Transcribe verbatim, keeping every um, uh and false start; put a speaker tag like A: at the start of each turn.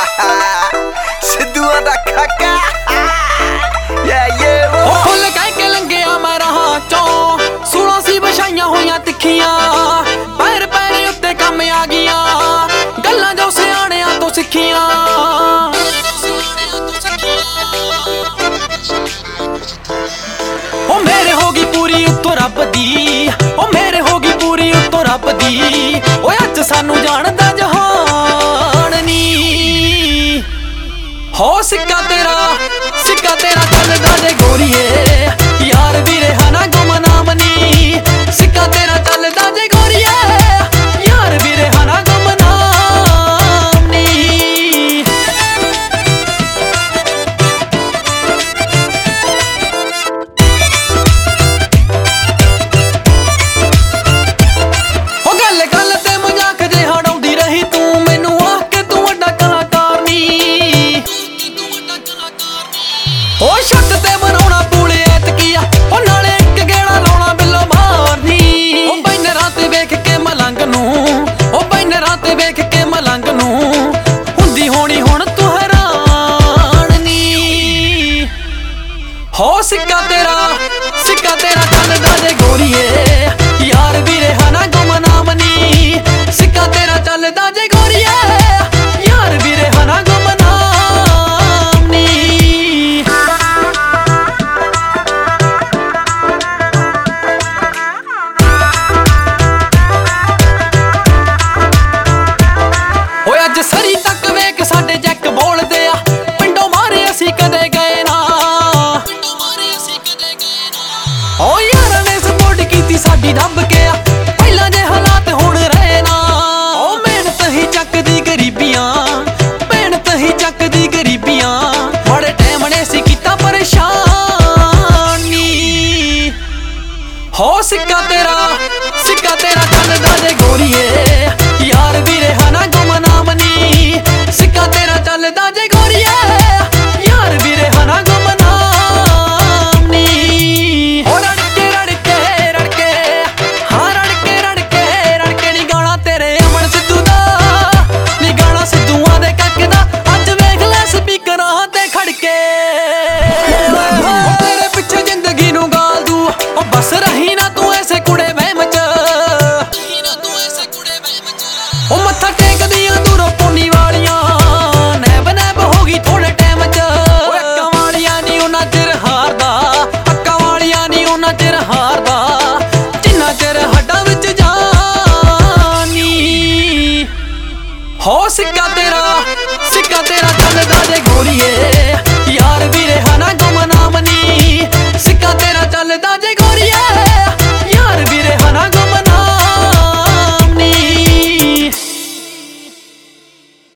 A: ਸਿੱਧੂਆਂ ਦਾ ਕਾਕਾ ਯਾ ਯੇ ਉਹ
B: ਫੁੱਲ ਕਹਿ ਕੇ ਲੰਘਿਆ ਮੈਂ ਰਾਹਾਂ ਚੋਂ ਸੂਲਾਂ ਸੀ ਵਿਛਾਈਆਂ ਹੋਈਆਂ ਤਿੱਖੀਆਂ ਪੈਰ ਪੈਰ ਉੱਤੇ ਕੰਮ ਆ ਗਈਆਂ ਗੱਲਾਂ ਜੋ ਸਿਆਣਿਆਂ ਤੋਂ ਸਿੱਖੀਆਂ ਉਹ ਮੇਰੇ ਹੋ ਗਈ ਪੂਰੀ ਉੱਤੋਂ ਰੱਬ ਦੀ ਉਹ ਮੇਰੇ ਹੋ ਗਈ ਪੂਰੀ ਉੱਤੋਂ ਰੱਬ ਦੀ ਓਏ ਅੱਜ ਸਾਨੂੰ ਜਾਣਦਾ ਜਹਾਨ ਨੀ ਹੋ ਸਿੱਕਾ ਤੇਰਾ ਸਿੱਕਾ ਤੇਰਾ ਚੱਲਦਾ ਜੇ ਗੋਰੀਏ ਯਾਰ ਵੀ ਰਿਹਾ ਨਾ ਗੁਮਨਾਮ ਨੀ ਸਿੱਕਾ ਤੇਰਾ ਚੱਲਦਾ ਜੇ ਗੋਰੀਏ ਯਾਰ ਵੀ ਰਿਹਾ ਨਾ ਗੁਮਨਾਮ ਨੀ ਉਹ ਗੱਲ ਗੱਲ ਤੇ ਮਜ਼ਾਕ ਜੇ ਹੜਾਉਂਦੀ ਰਹੀ ਤੂੰ ਮੈਨੂੰ ਆਖ ਕੇ ਤੂੰ ਵੱਡਾ ਕਲਾਕਾਰ ਨੀ ਉਹ ਛੱਤ ਤੇ ਬਣਾਉਣਾ ਪੂਲੇ ਐਤਕੀਆ ਉਹ ਨਾਲੇ ਇੱਕ ਗੇੜਾ ਲਾਉਣਾ ਬਿੱਲੋ ਮਾਰਨੀ ਉਹ ਬੈਨਰਾਂ ਤੇ ਵੇਖ ਕੇ ਮਲੰਗ ਨੂੰ ਉਹ ਬੈਨਰਾਂ ਤੇ ਵੇਖ ਕੇ ਮਲੰਗ ਨੂੰ ਹੁੰਦੀ ਹੋਣੀ ਹੁਣ ਤੂੰ ਹੈਰਾਨ ਨੀ ਹੋ ਸਿੱਕਾ ਤੇਰਾ ਸਿੱਕਾ ਤੇਰਾ ਚੱਲਦਾ ਜੇ ਗੋਰੀਏ ਯਾਰ ਵੀ ਰਿਹਾ ਨਾ ਗੁਮਨਾਮ ਨੀ ਸਿੱਕਾ ਤੇਰਾ ਚੱਲਦਾ ਜੇ ਗੋਰੀਏ ਯਾਰ ਵੀ ਰਿਹਾ ਨਾ ਗੁਮਨਾਮ ਨੀ ਓਏ ਅੱਜ ਸਰੀ ਤੱਕ ਵੇਖ ਸਾਡੇ ਜੈਕ ਬੋਲਦੇ ਆ ਪਿੰਡੋਂ ਮਾਰੇ ਅਸੀਂ ਕਦੇ ਗਏ ਨਾ ਓ ਯਾਰਾਂ ਨੇ ਸਪੋਰਟ ਕੀਤੀ ਸਾਡੀ ਦੱਬ ਕੇ ਆ ਪਹਿਲਾਂ ਜੇ ਹਾਲਾਤ ਹੁਣ ਰਹੇ ਨਾ ਓ ਮਿਹਨਤ ਹੀ ਚੱਕਦੀ ਗਰੀਬੀਆਂ ਮਿਹਨਤ ਹੀ ਚੱਕਦੀ ਗਰੀਬੀਆਂ ਬੜੇ ਟਾਈਮ ਨੇ ਸੀ ਕੀਤਾ ਪਰੇਸ਼ਾਨ ਨੀ ਹੋ ਸਿੱਕਾ ਤੇਰਾ ਸਿੱਕਾ ਤੇਰਾ ਚੱਲਦਾ ਜੇ ਗੋਰੀਏ ਯਾਰ ਵੀ ਰਿਹਾ ਨਾ ਗੁਮਨਾਮ ਨੀ ਸਿੱਕਾ ਤੇਰਾ ਚੱਲਦਾ ਜੇ ਗੋਰੀਏ ਯਾਰ ਵੀ ਰਿਹਾ ਨਾ ਗੁਮਨਾਮ ਨੀ ਹੋ ਰੜ ਕੇ ਰੜ ਕੇ ਰੜ ਕੇ ਹਾਂ ਰੜ ਕੇ ਰੜ ਕੇ ਰੜ ਕੇ ਨੀ ਗਾਣਾ ਤੇਰੇ ਅਮਨ ਸਿੱਧੂ ਦਾ ਨੀ ਗਾਣਾ ਸਿੱਧੂਆਂ ਦੇ ਕੱਕ ਦਾ ਅੱਜ ਵੇਖ ਲੈ ਸਪੀਕਰਾਂ ਤੇ ਖੜ ਕੇ ਉਹ ਤੇਰੇ ਪਿੱਛੇ ਜ਼ਿੰਦਗੀ ਨੂੰ ਗਾਲ ਦੂ ਉਹ ਬਸ ਰਹੀ ਨਾ ਤੂੰ ਐਸੇ ਕੁੜੇ ਵਹਿਮ ਚ ਉਹ ਮੱਥਾ ਟੇਕਦੀਆਂ ਦੂਰੋਂ ਪੋਨੀ ਵਾਲੀਆਂ ਨੈਬ ਨੈਬ ਹੋ ਗਈ ਥੋੜੇ ਟਾਈਮ ਚ ਓਏ ਅੱਕਾਂ ਵਾਲੀਆਂ ਨੀ ਉਹਨਾਂ ਚਿਰ ਹਾਰਦਾ ਅੱਕਾਂ ਵਾਲੀਆਂ ਨੀ ਉਹਨਾਂ ਚਿਰ ਹਾਰਦਾ ਜਿੰਨਾ ਚਿਰ ਹੱਡਾਂ ਵਿੱਚ ਜਾਨ ਨੀ ਹੋ ਸਿੱਕਾ ਤੇਰਾ ਸਿੱਕਾ ਤੇਰਾ ਚੱਲਦਾ ਜੇ ਗੋਰੀਏ